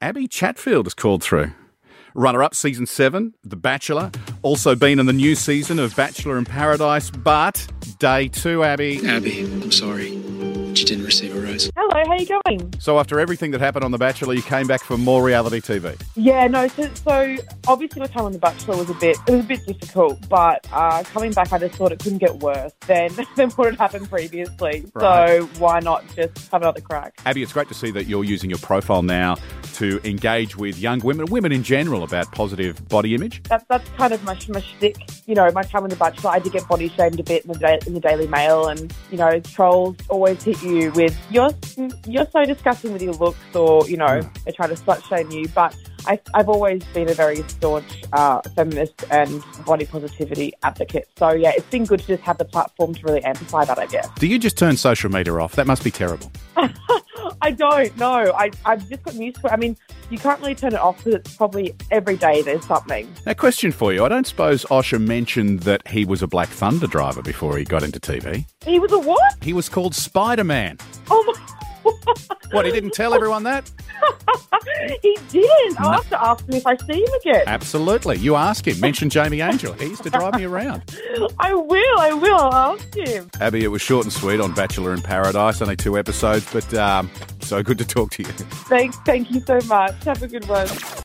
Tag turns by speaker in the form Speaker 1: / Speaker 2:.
Speaker 1: Abby Chatfield has called through. Runner-up, Season 7, The Bachelor. Also been in the new season of Bachelor in Paradise, but Day 2, Abby.
Speaker 2: Abby, I'm sorry. But you didn't receive a rose.
Speaker 3: Hello, how you going?
Speaker 1: So after everything that happened on The Bachelor, you came back for more reality TV.
Speaker 3: Yeah, no, so obviously my time on The Bachelor was a bit difficult, but coming back I just thought it couldn't get worse than what had happened previously.
Speaker 1: Right.
Speaker 3: So why not just have another crack?
Speaker 1: Abby, it's great to see that you're using your profile now to engage with young women in general, about positive body image.
Speaker 3: That's kind of my shtick. You know, my time on The Bachelor, I did get body shamed a bit in the Daily Mail, and you know, trolls always hit you with you're so disgusting with your looks, or you know, they try to slut shame you. But I've always been a very staunch feminist and body positivity advocate. So yeah, it's been good to just have the platform to really amplify that, I guess.
Speaker 1: Do you just turn social media off? That must be terrible.
Speaker 3: I don't know. I've just gotten used to it. I mean, you can't really turn it off because it's probably every day there's something.
Speaker 1: Now, question for you. I don't suppose Osher mentioned that he was a Black Thunder driver before he got into TV.
Speaker 3: He was a what?
Speaker 1: He was called Spider-Man.
Speaker 3: Oh my...
Speaker 1: What, he didn't tell everyone that?
Speaker 3: He didn't. I'll have to ask him if I see him again.
Speaker 1: Absolutely. You ask him. Mention Jamie Angel. He used to drive me around.
Speaker 3: I will. I'll ask him.
Speaker 1: Abby, it was short and sweet on Bachelor in Paradise. Only 2 episodes, but so good to talk to you.
Speaker 3: Thank you so much. Have a good one.